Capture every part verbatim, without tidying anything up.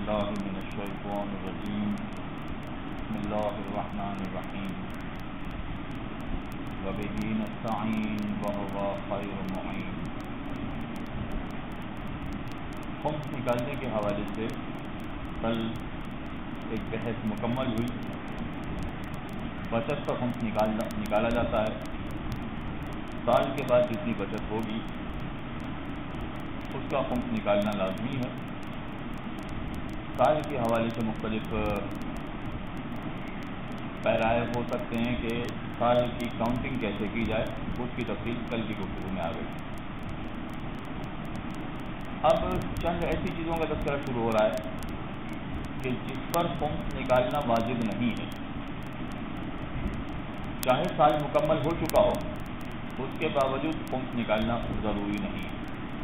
بالله من الشيطان الرجيم بسم الله الرحمن الرحيم وبه نستعين وهو خير معين. خمس نکالنے کے حوالے سے کل ایک بحث مکمل ہوئی. بچت کا خمس نکالنا نکالا جاتا ہے. سال کے بعد جتنی بچت ہوگی اس کا خمس نکالنا لازمی ہے. سال کے حوالے سے مختلف پیرائے ہو سکتے ہیں کہ سال کی کاؤنٹنگ کیسے کی جائے، اس کی تفصیل کل کی گفتگو میں آ گئی. اب چند ایسی چیزوں کا تذکرہ شروع ہو رہا ہے کہ جس پر خمس نکالنا واجب نہیں ہے، چاہے سال مکمل ہو چکا ہو اس کے باوجود خمس نکالنا ضروری نہیں ہے.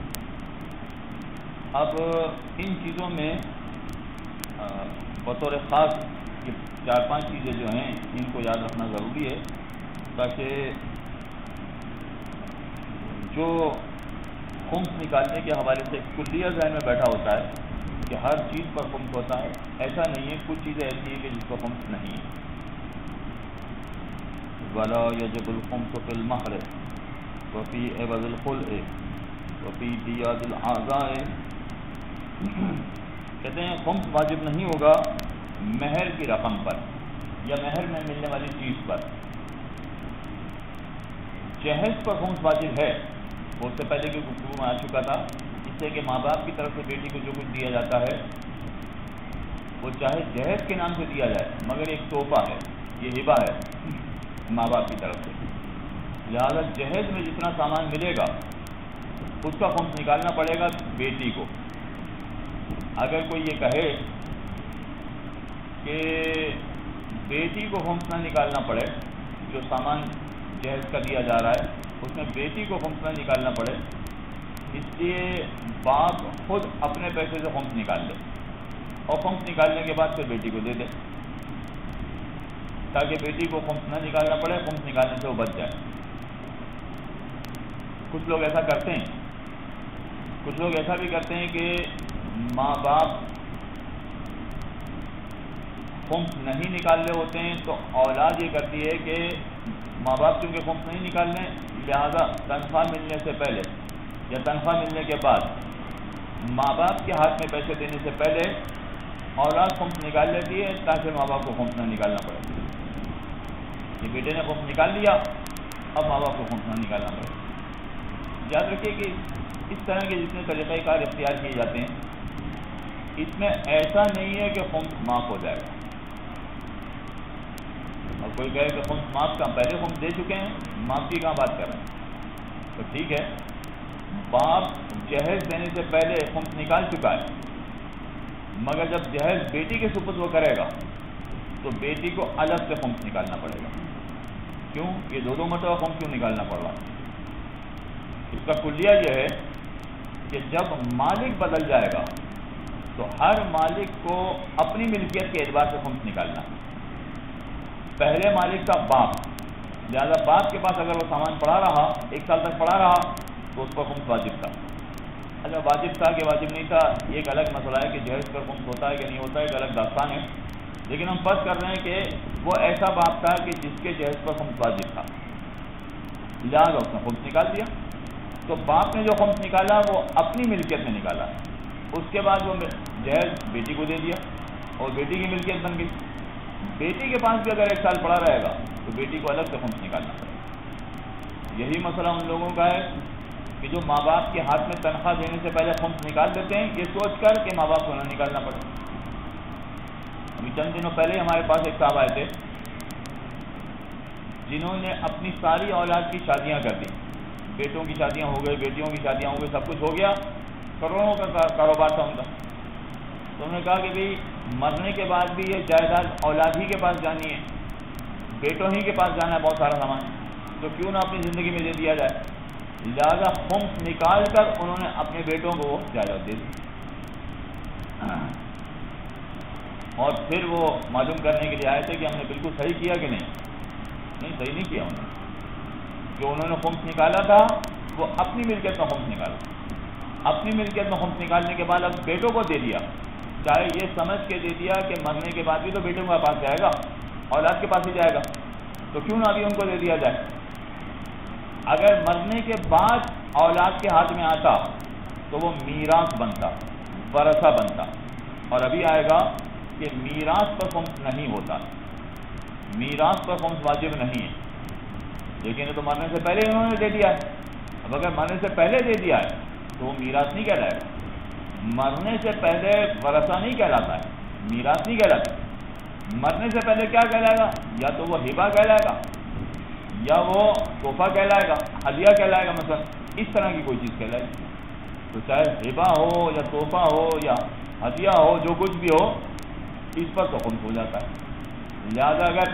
اب ان چیزوں میں بطور خاص یہ چار پانچ چیزیں جو ہیں ان کو یاد رکھنا ضروری ہے تاکہ جو خمس نکالنے کے حوالے سے کلیہ ذہن میں بیٹھا ہوتا ہے کہ ہر چیز پر خمس ہوتا ہے، ایسا نہیں ہے. کچھ چیزیں ایسی ہیں کہ جس پر خمس نہیں ہے. وَلَا يَجِبُ الْخُمْسُ فِي الْمَهْرِ وَفِي عِوَضِ الْخُلْعِ وَفِي دِيَاتِ الْأَعْضَاءِ. کہتے ہیں خمس واجب نہیں ہوگا مہر کی رقم پر یا مہر میں ملنے والی چیز پر. جہیز پر خمس واجب ہے، وہ اس سے پہلے کی گفتگو میں آ چکا تھا. اس سے کہ ماں باپ کی طرف سے بیٹی کو جو کچھ دیا جاتا ہے وہ چاہے جہیز کے نام سے دیا جائے مگر ایک تحفہ ہے، یہ ہبہ ہے ماں باپ کی طرف سے. لہذا جہیز میں جتنا سامان ملے گا اس کا خمس نکالنا پڑے گا بیٹی کو. اگر کوئی یہ کہے کہ بیٹی کو خمس نہ نکالنا پڑے، جو سامان جہیز کا دیا جا رہا ہے اس میں بیٹی کو خمس نہ نکالنا پڑے، اس لیے باپ خود اپنے پیسے سے خمس نکال لے اور خمس نکالنے کے بعد پھر بیٹی کو دے دے تاکہ بیٹی کو خمس نہ نکالنا پڑے، خمس نکالنے سے وہ بچ جائے. کچھ لوگ ایسا کرتے ہیں. کچھ لوگ ایسا بھی کرتے ہیں کہ ماں باپ خمس نہیں نکال رہے ہوتے ہیں تو اولاد یہ کرتی ہے کہ ماں باپ کیونکہ خمس نہیں نکالنے، لہذا تنخواہ ملنے سے پہلے یا تنخواہ ملنے کے بعد ماں باپ کے ہاتھ میں پیسے دینے سے پہلے اولاد خمس نکال لیتی ہے تاکہ ماں باپ کو خمس نہ نکالنا پڑے. یہ بیٹے نے خمس نکال لیا، اب ماں باپ کو خمس نہ نکالنا پڑے. یاد رکھیے کہ اس طرح کے جتنے طریقہ کار اختیار کیے جاتے ہیں اس میں ایسا نہیں ہے کہ خمس معاف ہو جائے گا. اور کوئی کہے کہ خمس معاف کا پہلے خمس دے چکے ہیں، معاف کی کہاں بات کر رہے ہیں؟ تو ٹھیک ہے، باپ جہیز دینے سے پہلے خمس نکال چکا ہے مگر جب جہیز بیٹی کے سپرد وہ کرے گا تو بیٹی کو الگ سے خمس نکالنا پڑے گا. کیوں؟ یہ دو دو مرتبہ خمس کیوں نکالنا پڑ رہا ہے؟ اس کا کلیہ یہ ہے کہ جب مالک بدل جائے گا تو ہر مالک کو اپنی ملکیت کے اعتبار سے خمس نکالنا. پہلے مالک کا باپ، لہذا باپ کے پاس اگر وہ سامان پڑا رہا، ایک سال تک پڑا رہا تو اس پر خمس واجب تھا. اگر واجب تھا کہ واجب نہیں تھا یہ ایک الگ مسئلہ ہے کہ جہیز پر خمس ہوتا ہے کہ نہیں ہوتا ہے، ایک الگ داستان ہے. لیکن ہم فرض کر رہے ہیں کہ وہ ایسا باپ تھا کہ جس کے جہیز پر خمس واجب تھا، لہذا اس نے خمس نکال دیا. تو باپ نے جو خمس نکالا وہ اپنی ملکیت میں نکالا، اس کے بعد وہ جہیز بیٹی کو دے دیا اور بیٹی کی ملکیت بن گئی. بیٹی کے پاس بھی اگر ایک سال پڑا رہے گا تو بیٹی کو الگ سے خمس نکالنا پڑے گا. یہی مسئلہ ان لوگوں کا ہے کہ جو ماں باپ کے ہاتھ میں تنخواہ دینے سے پہلے خمس نکال دیتے ہیں یہ سوچ کر کہ ماں باپ کو نہ نکالنا پڑے. ابھی چند دنوں پہلے ہمارے پاس ایک صاحب آئے تھے جنہوں نے اپنی ساری اولاد کی شادیاں کر دی. بیٹوں کی شادیاں ہو گئی، بیٹیوں کی شادیاں ہو گئی، سب کچھ ہو گیا، کروڑوں کا کاروبار تھا ان کا. تو انہوں نے کہا کہ بھئی مرنے کے بعد بھی یہ جائیداد اولاد ہی کے پاس جانی ہے، بیٹوں ہی کے پاس جانا ہے بہت سارا سامان، تو کیوں نہ اپنی زندگی میں دے دیا جائے. لہٰذا خمس نکال کر انہوں نے اپنے بیٹوں کو وہ جائیداد دے دی. اور پھر وہ معلوم کرنے کے لیے آئے تھے کہ ہم نے بالکل صحیح کیا کہ نہیں. نہیں صحیح نہیں کیا. انہوں نے جو انہوں نے خمس نکالا تھا وہ اپنی ملکیت میں خمس نکالا، اپنی ملکیت میں خمس نکالنے کے بعد اب بیٹوں کو دے دیا چاہے یہ سمجھ کے دے دیا کہ مرنے کے بعد بھی تو بیٹوں کے پاس جائے گا، اولاد کے پاس ہی جائے گا، تو کیوں نہ ابھی ان کو دے دیا جائے؟ اگر مرنے کے بعد اولاد کے ہاتھ میں آتا تو وہ میراث بنتا، ورثہ بنتا، اور ابھی آئے گا کہ میراث پر خمس نہیں ہوتا، میراث پر خمس واجب نہیں ہے، لیکن یہ تو مرنے سے پہلے انہوں نے دے دیا ہے۔ اب اگر مرنے سے پہلے دے دیا ہے تو وہ میراث نہیں کہلائے گا، مرنے سے پہلے ورثہ نہیں کہلاتا ہے، میراث نہیں کہلاتا۔ مرنے سے پہلے کیا کہلائے گا؟ یا تو وہ ہبہ کہلائے گا، یا وہ تحفہ کہلائے گا، ہدیہ کہلائے گا، مثلا اس طرح کی کوئی چیز کہلائے گی۔ تو چاہے ہبہ ہو یا تحفہ ہو یا ہدیہ ہو، جو کچھ بھی ہو، اس پر تو خمس ہو جاتا ہے۔ لہذا اگر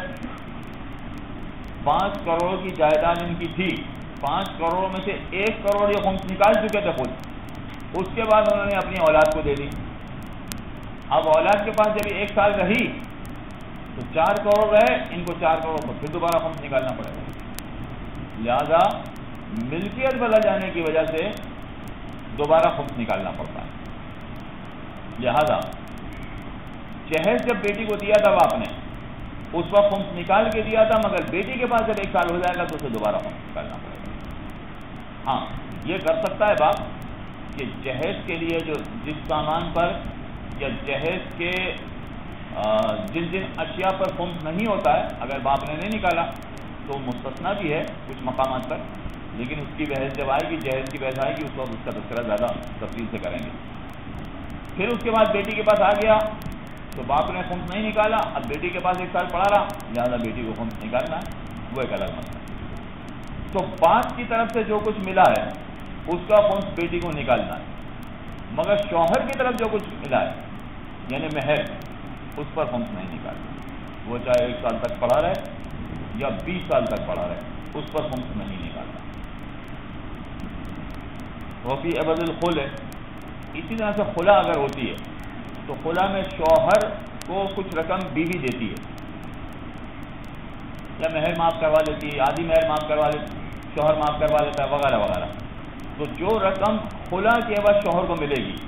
پانچ کروڑ کی جائیداد ان کی تھی، پانچ کروڑ میں سے ایک کروڑ یہ خمس نکال چکے تھے خود، اس کے بعد انہوں نے اپنی اولاد کو دے دی۔ اب اولاد کے پاس جب ایک سال رہی تو چار کروڑ رہے، ان کو چار کروڑ کو پھر دوبارہ خمس نکالنا پڑے گا۔ لہذا ملکیت بدل جانے کی وجہ سے دوبارہ خمس نکالنا پڑتا ہے۔ لہذا جہیز جب بیٹی کو دیا تھا باپ نے، اس وقت خمس نکال کے دیا تھا، مگر بیٹی کے پاس جب ایک سال ہو جائے گا تو اسے دوبارہ خمس نکالنا پڑے گا۔ ہاں یہ کر سکتا ہے باپ کہ جہیز کے لیے جو جس سامان پر یا جہیز کے جن جن اشیاء پر خمس نہیں ہوتا ہے، اگر باپ نے نہیں نکالا تو مستثنا بھی ہے کچھ مقامات پر، لیکن اس کی بحث جب آئے گی، جہیز کی بحث آئے گی، اس وقت اس کا تذکرہ زیادہ تفصیل سے کریں گے۔ پھر اس کے بعد بیٹی کے پاس آ گیا تو باپ نے خمس نہیں نکالا، اب بیٹی کے پاس ایک سال پڑا رہا، لہٰذا بیٹی کو خمس نکالنا ہے، وہ ایک الگ مسئلہ ہے۔ تو باپ کی طرف سے جو کچھ ملا ہے اس کا خمس بیٹی کو نکالنا ہے، مگر شوہر کی طرف جو کچھ ملا ہے یعنی مہر، اس پر خمس نہیں نکالنا، وہ چاہے ایک سال تک پڑا رہے یا بیس سال تک پڑا رہے، اس پر خمس نہیں نکالنا۔ وفی عوض الخلع، اسی طرح سے خلا اگر ہوتی ہے تو خلا میں شوہر کو کچھ رقم بیوی دیتی ہے، یا مہر معاف کروا لیتی ہے، آدھی مہر معاف کروا لیتی، شوہر معاف کروا لیتا ہے، وغیرہ وغیرہ۔ تو جو رقم خلا کے عوض شوہر کو ملے گی،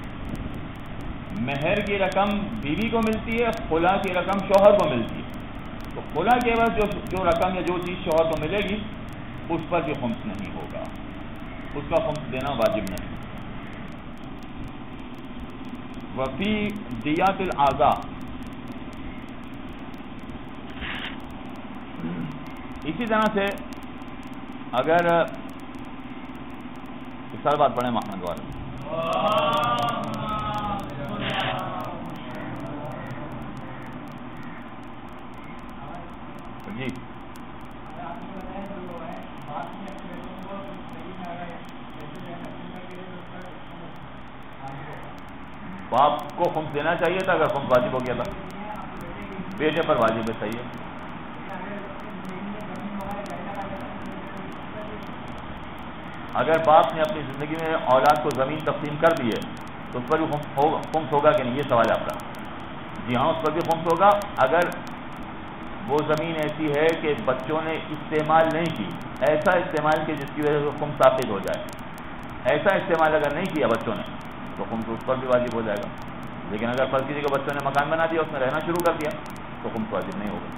مہر کی رقم بیوی کو ملتی ہے، خلا کی رقم شوہر کو ملتی ہے، تو خلا کے عوض جو جو رقم یا جو چیز شوہر کو ملے گی اس پر بھی خمس نہیں ہوگا، اس کا خمس دینا واجب نہیں۔ وفی دیات الاعضاء، اسی طرح سے اگر اس سال بات پڑھیں محمد والے جی، باپ کو خمس دینا چاہیے تھا اگر خمس واجب ہو گیا تھا، بیٹے پر واجب ہے، صحیح ہے۔ اگر باپ نے اپنی زندگی میں اولاد کو زمین تقسیم کر دی ہے تو اس پر بھی خمس ہوگا کہ نہیں، یہ سوال آپ کا۔ جی ہاں، اس پر بھی خمس ہوگا اگر وہ زمین ایسی ہے کہ بچوں نے استعمال نہیں کی، ایسا استعمال کی جس کی وجہ سے خمس ثابت ہو جائے، ایسا استعمال اگر نہیں کیا بچوں نے تو خمس اس پر بھی واجب ہو جائے گا۔ لیکن اگر فرض کیجیے کہ بچوں نے مکان بنا دیا، اس میں رہنا شروع کر دیا تو خمس واجب نہیں ہوگا۔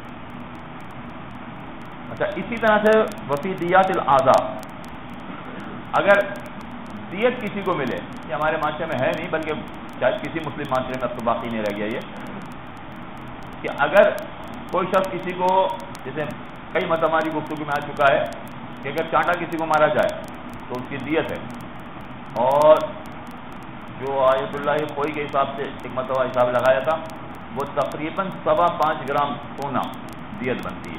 اچھا، اسی طرح سے وفی دیات الاعضاء، اگر دیت کسی کو ملے، یہ ہمارے معاشرے میں ہے نہیں بلکہ شاید کسی مسلم معاشرے میں اب تو باقی نہیں رہ گیا یہ، کہ اگر کوئی شخص کسی کو، جیسے کئی مرتبہ ہماری گفتگو میں آ چکا ہے کہ اگر چانٹا کسی کو مارا جائے تو اس کی دیت ہے، اور جو آیت اللہ خوئی کے حساب سے ایک مرتبہ حساب لگایا تھا وہ تقریباً سوا پانچ گرام سونا دیت بنتی ہے۔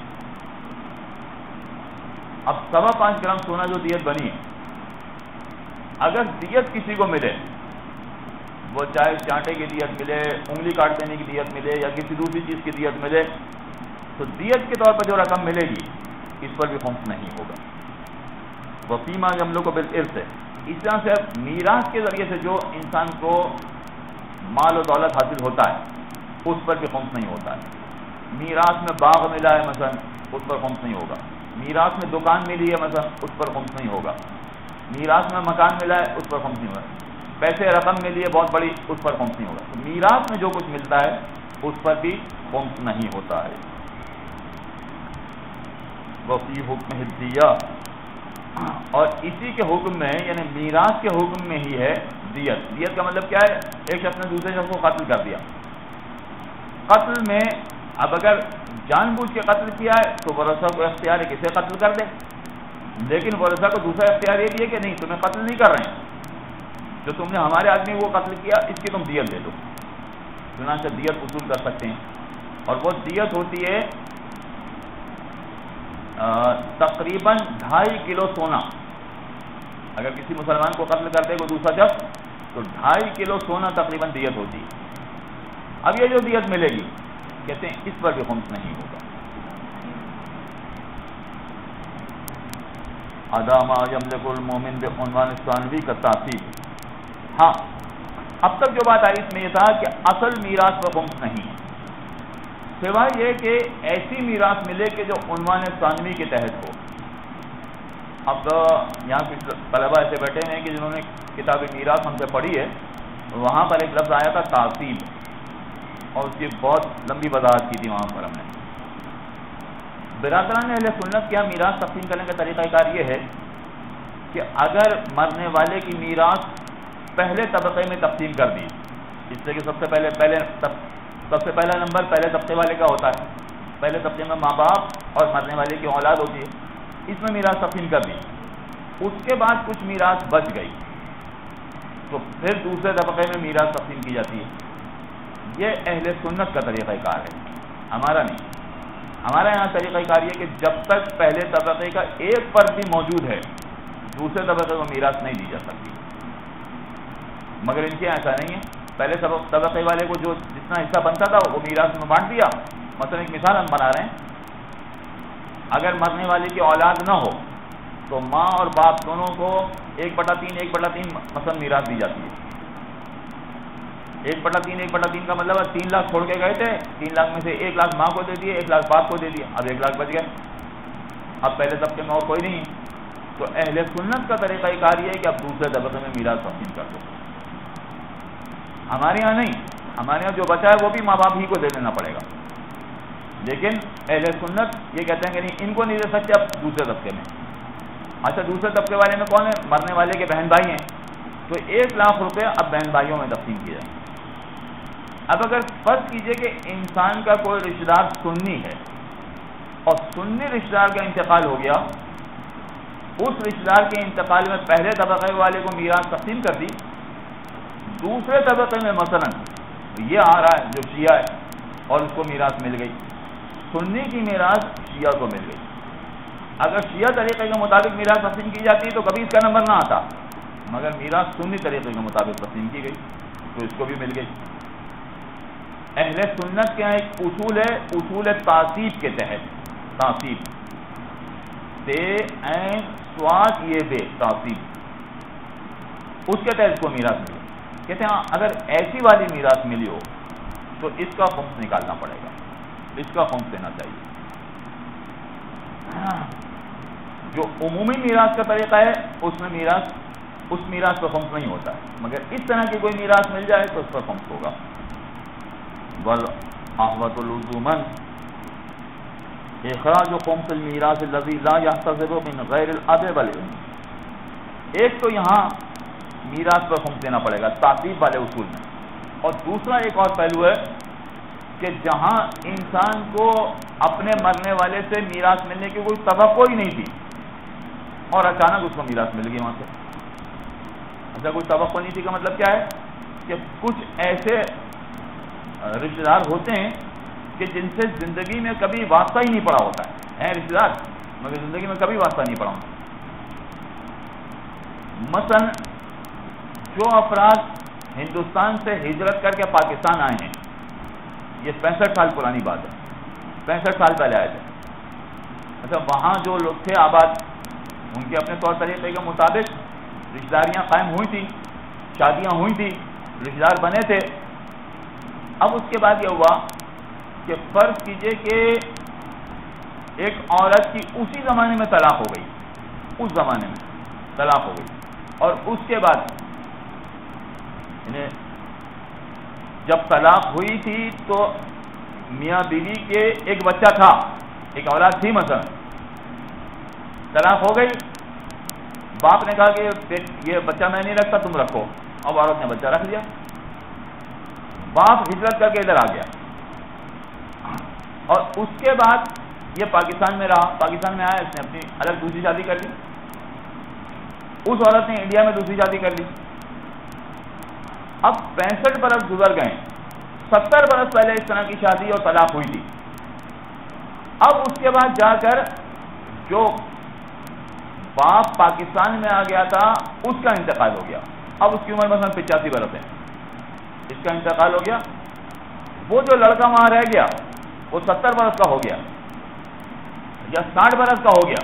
اب سوا پانچ گرام سونا جو دیت بنی ہے، اگر دیت کسی کو ملے، وہ چاہے چانٹے کی دیت ملے، انگلی کاٹ دینے کی دیت ملے یا کسی دوسری چیز کی دیت ملے، تو دیت کے طور پر جو رقم ملے گی اس پر بھی خمس نہیں ہوگا۔ وفیما جملوں کو بالارث ہے، اس طرح سے میراث کے ذریعے سے جو انسان کو مال و دولت حاصل ہوتا ہے اس پر بھی خمس نہیں ہوتا ہے۔ میراث میں باغ ملا ہے مثلا، اس پر خمس نہیں ہوگا۔ میراث میں دکان ملی ہے مثلا، اس پر خمس نہیں ہوگا۔ میراث میں مکان ملا ہے، اس پر خمس نہیں ہوگا۔ پیسے رقم ملی ہے بہت بڑی، اس پر خمس نہیں ہوگا. تو میراث میں جو کچھ ملتا ہے اس پر بھی خمس نہیں ہوتا ہے. وفی حکم الدیہ، اور اسی کے حکم میں یعنی میراث کے حکم میں ہی ہے دیت. دیت کا مطلب کیا ہے؟ ایک شخص نے دوسرے شخص کو قتل کر دیا. قتل میں اب اگر جان بوجھ کے قتل کیا ہے تو ورثہ کو اختیار ہے کسے قتل کر دے، لیکن ورثہ کو دوسرا اختیار یہ بھی ہے کہ نہیں تمہیں قتل نہیں کر رہے ہیں، جو تم نے ہمارے آدمی کو قتل کیا اس کی تم دیت دے دو. چنانچہ دیت وصول کر سکتے ہیں، اور وہ دیت ہوتی ہے تقریباً ڈھائی کلو سونا. اگر کسی مسلمان کو قتل کرتے کوئی دوسرا شخص تو ڈھائی کلو سونا تقریباً دیت ہوتی ہے. اب یہ جو دیت ملے گی کہتے ہیں اس پر بھی خمس نہیں ہوگا. ادا ما یملک المومن بعنوان ثانوی کا تاثیر. ہاں اب تک جو بات آئی اس میں یہ تھا کہ اصل میراث پر خمس نہیں ہے، سوائے یہ کہ ایسی میراث ملے کہ جو عنوان ثانوی کے تحت ہو. اب یہاں کچھ طلبہ ایسے بیٹھے ہیں کہ جنہوں نے کتاب میراث ہم سے پڑھی ہے، وہاں پر ایک لفظ آیا تھا تعصیب، اور اس کی بہت لمبی وضاحت کی تھی وہاں پر ہم نے. برادران اہل سنت کیا میراث تقسیم کرنے کا طریقہ کار یہ ہے کہ اگر مرنے والے کی میراث پہلے طبقے میں تقسیم کر دی، اس سے کہ سب سے پہلے پہلے سب سے پہلا نمبر پہلے طبقے والے کا ہوتا ہے، پہلے طبقے میں ماں باپ اور مرنے والے کی اولاد ہوتی ہے، اس میں میراث تقسیم کر دی. اس کے بعد کچھ میراث بچ گئی تو پھر دوسرے طبقے میں میراث تقسیم کی جاتی ہے. یہ اہل سنت کا طریقہ کار ہے، ہمارا نہیں. ہمارا یہاں طریقہ کار یہ کہ جب تک پہلے طبقے کا ایک فرد بھی موجود ہے دوسرے طبقے کو میراث نہیں دی جا سکتی. مگر ان کے ایسا نہیں ہے، پہلے طبقے والے کو جو جتنا حصہ بنتا تھا وہ میراث میں بانٹ دیا. مثلا ایک مثال ہم بنا رہے ہیں، اگر مرنے والے کی اولاد نہ ہو تو ماں اور باپ دونوں کو ایک بٹا تین ایک بٹا تین مثلا میراث دی جاتی ہے. ایک بٹا تین ایک بٹا تین کا مطلب ہے تین لاکھ چھوڑ کے گئے تھے، تین لاکھ میں سے ایک لاکھ ماں کو دے دیے، ایک لاکھ باپ کو دے دیا، اب ایک لاکھ بچ گئے. اب پہلے طبقے میں اور کوئی نہیں، تو اہل سنت کا طریقہ کار یہ ہے کہ اب دوسرے طبقے میں میراث تقسیم کر دو. ہمارے یہاں نہیں، ہمارے یہاں جو بچا ہے وہ بھی ماں باپ ہی کو دے دینا پڑے گا. لیکن اہل سنت یہ کہتے ہیں کہ نہیں ان کو نہیں دے سکتے اب دوسرے طبقے میں. اچھا دوسرے طبقے والے میں کون ہے؟ مرنے والے کے بہن بھائی ہیں، تو ایک لاکھ روپے اب بہن بھائیوں میں تقسیم کیا جائے. اب اگر فرض کیجئے کہ انسان کا کوئی رشتہ دار سنی ہے اور سنی رشتہ دار کا انتقال ہو گیا، اس رشتہ دار کے انتقال میں پہلے طبقے والے کو میراث تقسیم کر دی، دوسرے طبقے میں مثلا یہ آ رہا ہے جو شیعہ ہے اور اس کو میراث مل گئی، سنی کی میراث شیعہ کو مل گئی. اگر شیعہ طریقے کے مطابق میراث تقسیم کی جاتی تو کبھی اس کا نمبر نہ آتا، مگر میراث سنی طریقے کے مطابق تقسیم کی گئی تو اس کو بھی مل گئی. اہل سنت کے یہاں ایک اصول ہے، اصول تعصیب کے تحت، تعصیب تے این سواد یہ بے تعصیب، اس کے تحت کو میراث ملی. کہتے ہیں اگر ایسی والی میراث ملی ہو تو اس کا خمس نکالنا پڑے گا، اس کا خمس دینا چاہیے. جو عمومی میراث کا طریقہ ہے اس میں میراث اس میراث پر خمس نہیں ہوتا ہے، مگر اس طرح کی کوئی میراث مل جائے تو اس پر خمس ہوگا. والاحوط لزوما اخراج خمس المیراث الذي لا يحتسب من غیر الاب والام. ایک تو یہاں میراث پر خمس دینا پڑے گا تعصیب والے اصول میں، اور دوسرا ایک اور پہلو ہے کہ جہاں انسان کو اپنے مرنے والے سے میراث ملنے کی کوئی توقع ہی نہیں تھی اور اچانک اس کو میراث مل گئی وہاں سے. اچھا کوئی توقع نہیں تھی کا مطلب کیا ہے کہ کچھ ایسے رشتہ دار ہوتے ہیں کہ جن سے زندگی میں کبھی واسطہ ہی نہیں پڑا ہوتا ہے، ہیں رشتہ دار مگر زندگی میں کبھی واسطہ نہیں پڑا ہوتا. مثلا جو افراد ہندوستان سے ہجرت کر کے پاکستان آئے ہیں، یہ پینسٹھ سال پرانی بات ہے، پینسٹھ سال پہلے آئے تھے. اچھا وہاں جو لوگ تھے آباد، ان کے اپنے طور طریقے کے مطابق رشتہ داریاں قائم ہوئی تھیں، شادیاں ہوئی تھیں، رشتہ دار بنے تھے. اب اس کے بعد یہ ہوا کہ فرض کیجئے کہ ایک عورت کی اسی زمانے میں طلاق ہو گئی، اس زمانے میں طلاق ہو گئی، اور اس کے بعد انہیں جب طلاق ہوئی تھی تو میاں بیوی کے ایک بچہ تھا، ایک اولاد تھی، مثلا طلاق ہو گئی، باپ نے کہا کہ یہ بچہ میں نہیں رکھتا، تم رکھو، اب عورت نے بچہ رکھ لیا، باپ ہجرت کر کے ادھر آ گیا، اور اس کے بعد یہ پاکستان میں رہا، پاکستان میں آیا، اس نے اپنی الگ دوسری شادی کر لی، اس عورت نے انڈیا میں دوسری شادی کر لی، اب پینسٹھ برس گزر گئے، ستر برس پہلے اس طرح کی شادی اور طلاق ہوئی تھی، اب اس کے بعد جا کر جو باپ پاکستان میں آ گیا تھا اس کا انتقال ہو گیا، اب اس کی عمر مثلا پچاسی برس ہے، اس کا انتقال ہو گیا، وہ جو لڑکا وہاں رہ گیا وہ ستر برس کا ہو گیا یا ساٹھ برس کا ہو گیا،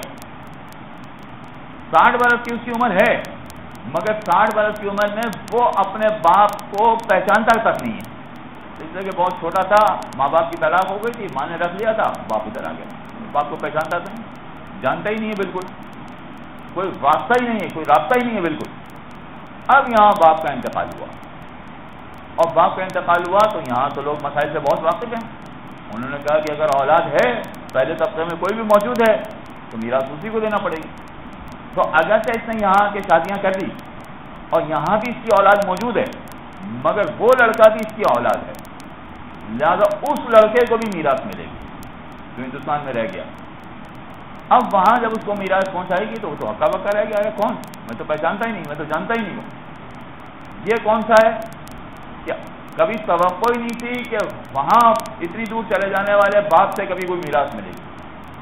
ساٹھ برس کی اس کی عمر ہے، مگر ساٹھ برس کی عمر میں وہ اپنے باپ کو پہچانتا تک نہیں ہے، اس لیے کہ بہت چھوٹا تھا، ماں باپ کی طلاق ہو گئی تھی، ماں نے رکھ لیا تھا، باپ ادھر آ گیا، باپ کو پہچانتا تھا نہیں، جانتا ہی نہیں ہے، بالکل کوئی واسطہ ہی نہیں ہے، کوئی رابطہ ہی نہیں ہے بالکل۔ اب یہاں باپ کا انتقال ہوا، اور باپ کا انتقال ہوا تو یہاں تو لوگ مسائل سے بہت واقف ہیں، انہوں نے کہا کہ اگر اولاد ہے، پہلے طبقے میں کوئی بھی موجود ہے تو میراث اسی کو دینا پڑے گی، تو اگرچہ اس نے یہاں کے شادیاں کر لی اور یہاں بھی اس کی اولاد موجود ہے، مگر وہ لڑکا بھی اس کی اولاد ہے، لہذا اس لڑکے کو بھی میراث ملے گی جو ہندوستان میں رہ گیا۔ اب وہاں جب اس کو میراث پہنچائے گی تو وہ تو ہکا بکا رہ گیا، ارے کون، میں تو پہچانتا ہی نہیں، میں تو جانتا ہی نہیں ہوں، یہ کون سا ہے؟ کیا کبھی توقع ہی نہیں تھی کہ وہاں اتنی دور چلے جانے والے باپ سے کبھی کوئی میراث ملے گی؟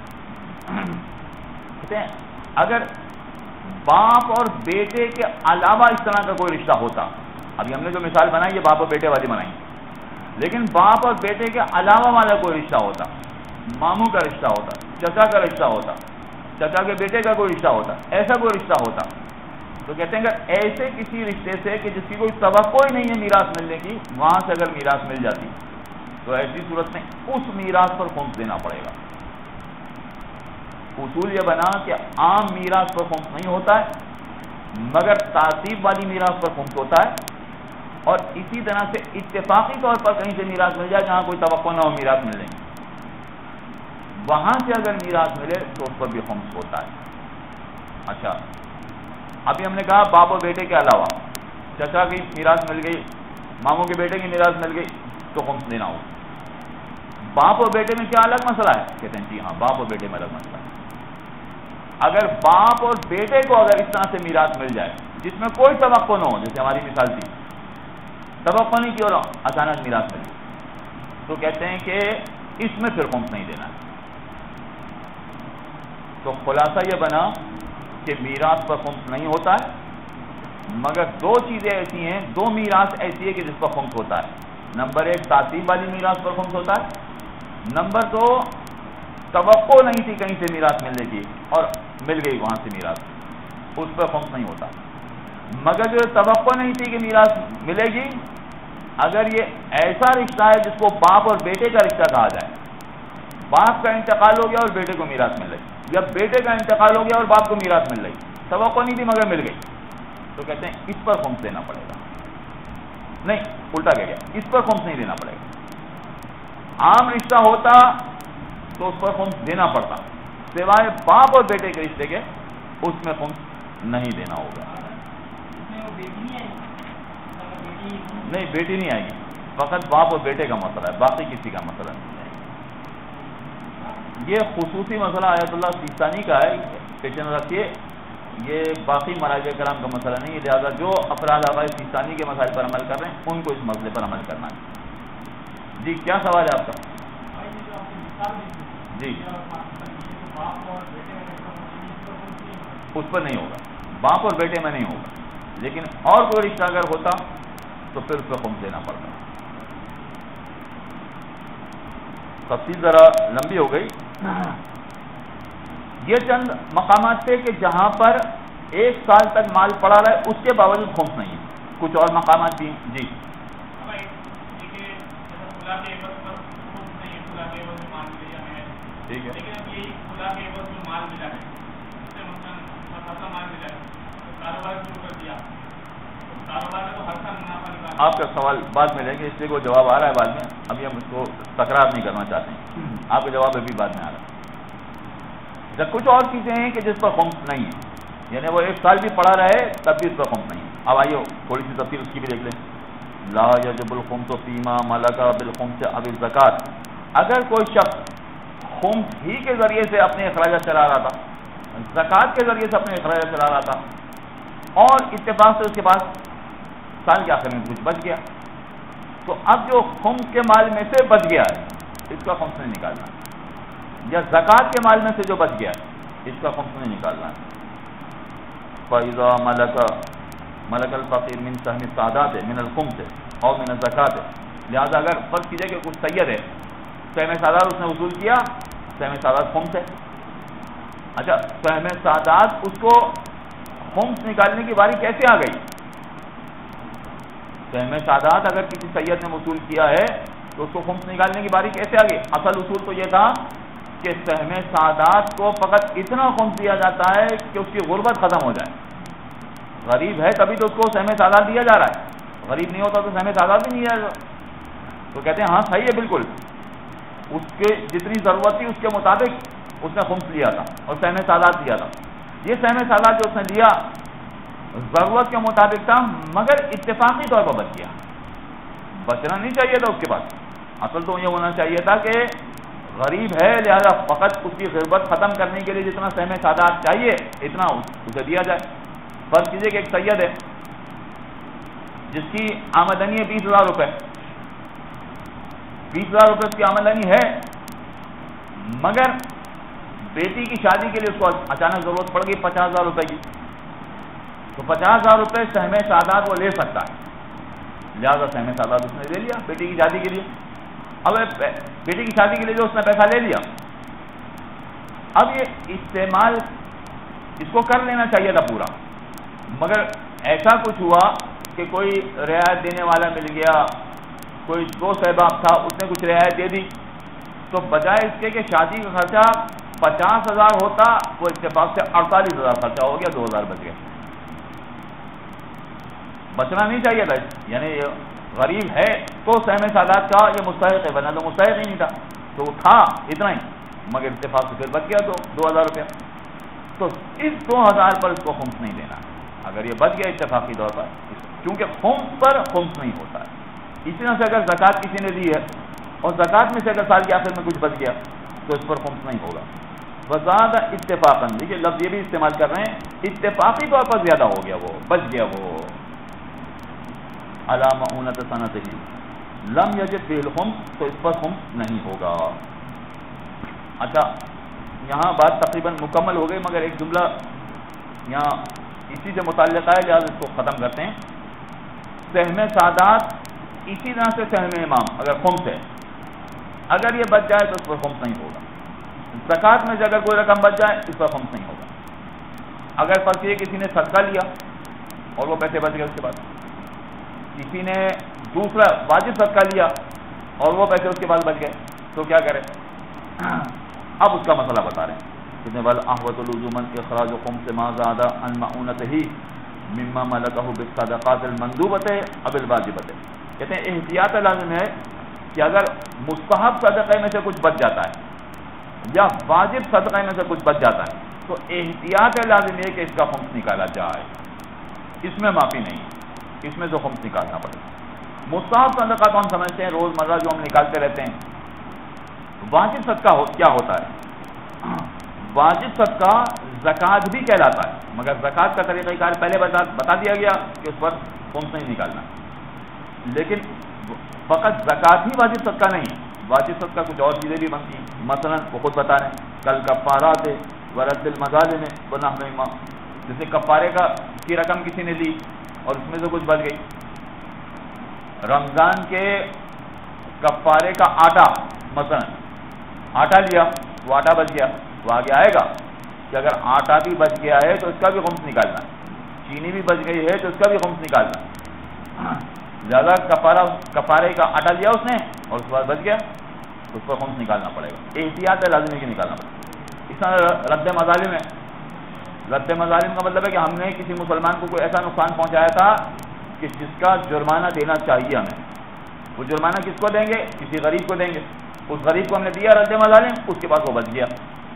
کہتے ہیں اگر باپ اور بیٹے کے علاوہ اس طرح کا کوئی رشتہ ہوتا، ابھی ہم نے جو مثال بنائی یہ باپ اور بیٹے والی بنائی، لیکن باپ اور بیٹے کے علاوہ والا کوئی رشتہ ہوتا، ماموں کا رشتہ ہوتا، چچا کا رشتہ ہوتا، چچا کے بیٹے کا کوئی رشتہ ہوتا، ایسا کوئی رشتہ ہوتا، تو کہتے ہیں کہ ایسے کسی رشتے سے کہ جس کی کوئی توقع ہی نہیں ہے میراث ملنے کی، وہاں سے اگر میراث مل جاتی تو ایسی صورت میں اس میراث پر خمس دینا پڑے گا۔ اصول یہ بنا کہ عام میراث پر خمس نہیں ہوتا ہے، مگر تعصیب والی میراث پر خمس ہوتا ہے، اور اسی طرح سے اتفاقی طور پر کہیں سے میراث مل جائے جہاں کوئی توقع نہ ہو میراث ملنے کی، وہاں سے اگر میراث ملے تو اس پر بھی خمس ہوتا ہے۔ اچھا، ابھی ہم نے کہا باپ اور بیٹے کے علاوہ چچا کی میراث مل گئی، ماموں کے بیٹے کی میراث مل گئی تو خمس دینا ہو۔ باپ اور بیٹے میں کیا الگ مسئلہ ہے؟ کہتے ہیں جی ہاں، باپ اور بیٹے میں الگ مسئلہ ہے۔ اگر باپ اور بیٹے کو اگر اس طرح سے میراث مل جائے جس میں کوئی توقع نہ ہو، جیسے ہماری مثال تھی، توقع نہیں کی اور اچانک میراث مل گئی، تو کہتے ہیں کہ اس میں پھر خمس نہیں دینا ہے۔ تو خلاصہ یہ بنا کہ میراث پر خمس نہیں ہوتا ہے، مگر دو چیزیں ایسی ہیں، دو میراث ایسی ہے کہ جس پر خمس ہوتا ہے۔ نمبر ایک تعصیب والی میراث پر خمس ہوتا ہے، نمبر دو توقع نہیں تھی کہیں سے میراث ملنے کی اور مل گئی وہاں سے میراث، اس پر خمس نہیں ہوتا۔ مگر جو توقع نہیں تھی کہ میراث ملے گی، اگر یہ ایسا رشتہ ہے جس کو باپ اور بیٹے کا رشتہ کہا جائے، باپ کا انتقال ہو گیا اور بیٹے کو میراث مل رہی، یا بیٹے کا انتقال ہو گیا اور باپ کو میراث مل رہی، توقع نہیں تھی مگر مل گئی، تو کہتے ہیں اس پر خمس دینا پڑے گا۔ نہیں، الٹا کہہ گیا، اس پر خمس نہیں دینا پڑے گا۔ عام رشتہ ہوتا تو اس پر خمس دینا پڑتا، سوائے باپ اور بیٹے کے رشتے کے اس میں خمس نہیں دینا ہوگا۔ نہیں، بیٹی نہیں آئے گی، فقط باپ اور بیٹے کا مسئلہ ہے، باقی کسی کا مسئلہ نہیں ہے۔ یہ خصوصی مسئلہ آیت اللہ سیستانی کا ہے، پیش نظر رکھیے، یہ باقی مراجع کرام کا مسئلہ نہیں ہے، لہٰذا جو افراد آبائی سیستانی کے مسائل پر عمل کر رہے ہیں ان کو اس مسئلے پر عمل کرنا ہے۔ جی کیا سوال ہے آپ کا؟ جی اس پر نہیں ہوگا، باپ اور بیٹے میں نہیں ہوگا، لیکن اور کوئی رشتہ اگر ہوتا تو پھر اس پہ خمس دینا پڑتا۔ تفصیل ذرا لمبی ہو گئی، یہ چند مقامات تھے کہ جہاں پر ایک سال تک مال پڑا رہا ہے اس کے باوجود خمس نہیں ہے، کچھ اور مقامات بھی۔ جی ٹھیک ہے، کاروبار شروع کر دیا، کاروبار میں تو ہر سال منافع نکالنا آپ کا سوال بعد میں لیں گے، اس لیے وہ جواب آ رہا ہے بعد میں، ابھی ہم اس کو تکرار نہیں کرنا چاہتے ہیں، آپ کا جواب ابھی بعد میں آ رہا ہے۔ جب کچھ اور چیزیں ہیں کہ جس پر خمس نہیں ہے، یعنی وہ ایک سال بھی پڑا رہے تب بھی اس پر خمس نہیں ہے۔ اب آئیے تھوڑی سی تفصیل اس کی بھی دیکھ لیں۔ لا یجب الخمس فیما ملک بالخمس اب الزکات، اگر کوئی شخص خمس ہی کے ذریعے سے اپنے اخراجات چلا رہا تھا، زکات کے ذریعے سے اپنے اخراجات چلا رہا تھا، اور اتفاق سے اس کے پاس سال کے آخر میں کچھ بچ گیا، تو اب جو خمس کے مال میں سے بچ گیا ہے اس کا خمس نہیں نکالنا، یا زکات کے مال میں سے جو بچ گیا ہے اس کا خمس نہیں نکالنا۔ فَإِذَا مَلَكَ مَلَكَ الْفَقِيرُ مِنْ سَهْمِ السَّادَاتِ مِنَ الْخُمْسِ أَوْ مِنَ الزَّكَاةِ، لہٰذا اگر فرض کیجئے کہ کچھ سید ہے، سہم سادات اس نے وصول کیا، سہم سادات خمس ہے، اچھا سہم سادات اس کو خمس نکالنے کی باری کیسے آ گئی؟ سہم سادات اگر کسی سید نے وصول کیا ہے تو اس کو خمس نکالنے کی باری کیسے آ گئی؟ اصل اصول تو یہ تھا کہ سہم سادات کو فقط اتنا خمس دیا جاتا ہے کہ اس کی غربت ختم ہو جائے، غریب ہے تبھی تو اس کو سہم سادات دیا جا رہا ہے، غریب نہیں ہوتا تو سہم سادات بھی نہیں دیا جائے، تو کہتے ہیں ہاں صحیح ہے بالکل، اس کے جتنی ضرورت تھی اس کے مطابق اس نے خمس لیا تھا اور سہم سادات دیا تھا، یہ سہم سادات جو اس نے لیا ضرورت کے مطابق تھا مگر اتفاقی طور پر بچ گیا، بچنا نہیں چاہیے تھا اس کے پاس، اصل تو یہ ہونا چاہیے تھا کہ غریب ہے لہذا فقط اس کی غربت ختم کرنے کے لیے جتنا سہم سادات چاہیے اتنا اسے دیا جائے۔ فرض کیجیے کہ ایک سید ہے جس کی آمدنی ہے بیس ہزار روپے، بیس ہزار روپے اس کی آمدنی ہے، مگر بیٹی کی شادی کے لیے اس کو اچانک ضرورت پڑ گئی پچاس ہزار روپے کی، تو پچاس ہزار روپے سہم سادات وہ لے سکتا ہے، لہٰذا سہم سادات اس نے لے لیا بیٹی کی شادی کے لیے۔ اب بیٹی کی شادی کے لیے جو اس نے پیسہ لے لیا، اب یہ استعمال اس کو کر لینا چاہیے تھا پورا، مگر ایسا کچھ ہوا کہ کوئی رعایت دینے والا مل گیا، کوئی دوست احباب تھا اس نے کچھ رعایت دے دی، تو بجائے اس کے کہ شادی کا خرچہ پچاس ہزار ہوتا وہ اتفاق سے اڑتالیس ہزار خرچہ ہو گیا، دو ہزار بچ گئے۔ بچنا نہیں چاہیے تھا، یعنی غریب ہے تو سہم سادات کا یہ مستحق ہے، بنا تو مستحق ہی نہیں تھا، تو وہ تھا اتنا ہی، مگر اتفاق سے پھر بچ گیا تو دو ہزار روپیہ، تو اس دو ہزار پر اس کو خمس نہیں دینا اگر یہ بچ گیا اتفاقی طور پر، کیونکہ خمس پر خمس نہیں ہوتا ہے۔ اسی طرح سے اگر زکوٰۃ کسی نے دی ہے اور زکوٰۃ میں سے اگر سال کے آخر میں کچھ بچ گیا تو اس پر خمس نہیں ہوگا۔ وزادہ اتفاقاً، دیکھیے لفظ یہ بھی استعمال کر رہے ہیں، اتفاقی طور پر زیادہ ہو گیا، وہ بچ گیا، وہ علی معونۃ سنتہ لم یجب فیہ الخمس، تو اس پر خمس نہیں ہوگا۔ اچھا یہاں بات تقریباً مکمل ہو گئی، مگر ایک جملہ یہاں اسی سے متعلقہ ہے لہٰذا اس کو ختم کرتے ہیں۔ سہم سادات اسی طرح سے سہم امام اگر خمس ہے، اگر یہ بچ جائے تو اس پر خمس نہیں ہوگا۔ زکوٰۃ میں سے اگر کوئی رقم بچ جائے اس پر خمس نہیں ہوگا۔ اگر فرض یہ کسی نے صدقہ لیا اور وہ پیسے بچ گئے، اس کے بعد کسی نے دوسرا واجب صدقہ لیا اور وہ پیسے اس کے بعد بچ گئے تو کیا کرے؟ اب اس کا مسئلہ بتا رہے ہیں، کتنے بل احوط لزوما اخراج خمس ما زاد عن معونته مما ملکه بالصدقات المندوبۃ اب الواجبۃ، کہتے ہیں احتیاط لازم ہے کہ اگر مستحب صدقے میں سے کچھ بچ جاتا ہے یا واجب صدقے میں سے کچھ بچ جاتا ہے تو احتیاط لازم ہے کہ اس کا خمس نکالا جائے، اس میں معافی نہیں، اس میں جو خمس نکالنا پڑے۔ مستحب صدقہ تو ہم سمجھتے ہیں روز مرہ جو ہم نکالتے رہتے ہیں، واجب صدقہ ہو کیا ہوتا ہے؟ واجب صدقہ زکوٰۃ بھی کہلاتا ہے، مگر زکوٰۃ کا طریقہ کار پہلے بتا بتا دیا گیا کہ اس پر خمس نہیں نکالنا، لیکن فقط زکوٰۃ ہی واجب صدقہ نہیں، واجب صدقہ کچھ اور چیزیں بھی بنتی ہیں، مثلا وہ خود بتا رہے ہیں کل کفارات ہے ورد المظالم ونحوہما، جیسے کفارے کا کی رقم کسی نے لی اور اس میں سے کچھ بچ گئی، رمضان کے کفارے کا آٹا، مثلا آٹا لیا وہ آٹا بچ گیا، وہ آگے آئے گا کہ اگر آٹا بھی بچ گیا ہے تو اس کا بھی خمس نکالنا ہے، چینی بھی بچ گئی ہے تو اس کا بھی خمس نکالنا ہے، زیادہ کفارہ کفارے کا آٹا لیا اس نے اور اس کے بعد بچ گیا تو اس پر خمس نکالنا پڑے گا، احتیاط لازمی کی نکالنا پڑے گا۔ اس طرح رد مظالم ہے، رد مظالم کا مطلب ہے کہ ہم نے کسی مسلمان کو کوئی ایسا نقصان پہنچایا تھا کہ جس کا جرمانہ دینا چاہیے ہمیں، وہ جرمانہ کس کو دیں گے؟ کسی غریب کو دیں گے. اس غریب کو ہم نے دیا رد مظالم، اس کے بعد وہ بچ گیا.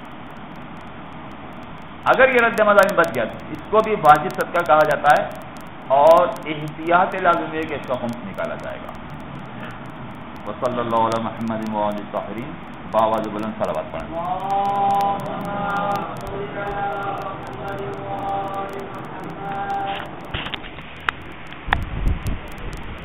اگر یہ رد مظالم بچ گیا تو اس کو بھی واجب صدقہ کہا جاتا ہے، اور احتیاط لازمی ہے کہ اس کا خمس نکالا جائے گا. وصلی اللہ علی محمد و آلہ الطاہرین. باواز بلند صلوات پڑھیں.